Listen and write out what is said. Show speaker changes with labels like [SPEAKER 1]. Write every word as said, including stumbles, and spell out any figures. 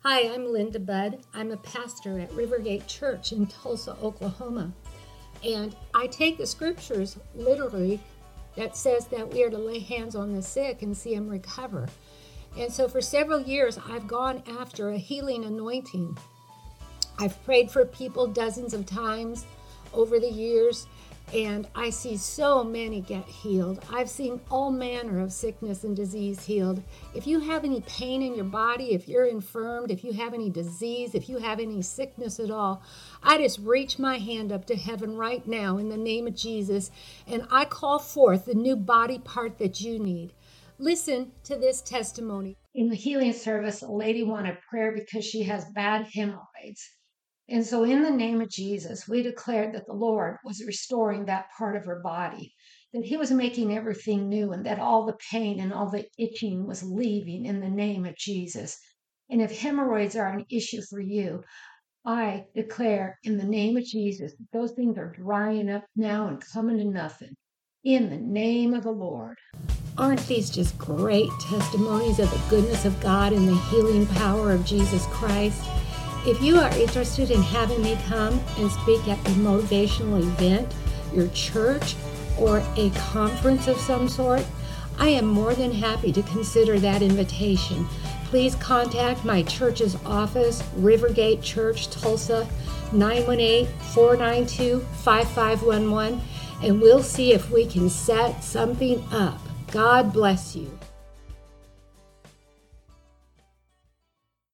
[SPEAKER 1] Hi, I'm Linda Budd. I'm a pastor at Rivergate Church in Tulsa, Oklahoma. And I take the scriptures literally that says that we are to lay hands on the sick and see them recover. And so for several years, I've gone after a healing anointing. I've prayed for people dozens of times over the years, and I see so many get healed. I've seen all manner of sickness and disease healed. If you have any pain in your body, if you're infirmed, if you have any disease, if you have any sickness at all, I just reach my hand up to heaven right now in the name of Jesus, and I call forth the new body part that you need. Listen to this testimony. In the healing service, a lady wanted prayer because she has bad hemorrhoids. And so in the name of Jesus, we declared that the Lord was restoring that part of her body, that he was making everything new, and that all the pain and all the itching was leaving in the name of Jesus. And if hemorrhoids are an issue for you, I declare in the name of Jesus that those things are drying up now and coming to nothing. In the name of the Lord. Aren't these just great testimonies of the goodness of God and the healing power of Jesus Christ? If you are interested in having me come and speak at a motivational event, your church, or a conference of some sort, I am more than happy to consider that invitation. Please contact my church's office, Rivergate Church, Tulsa, nine one eight, four nine two, five five one one, and we'll see if we can set something up. God bless you.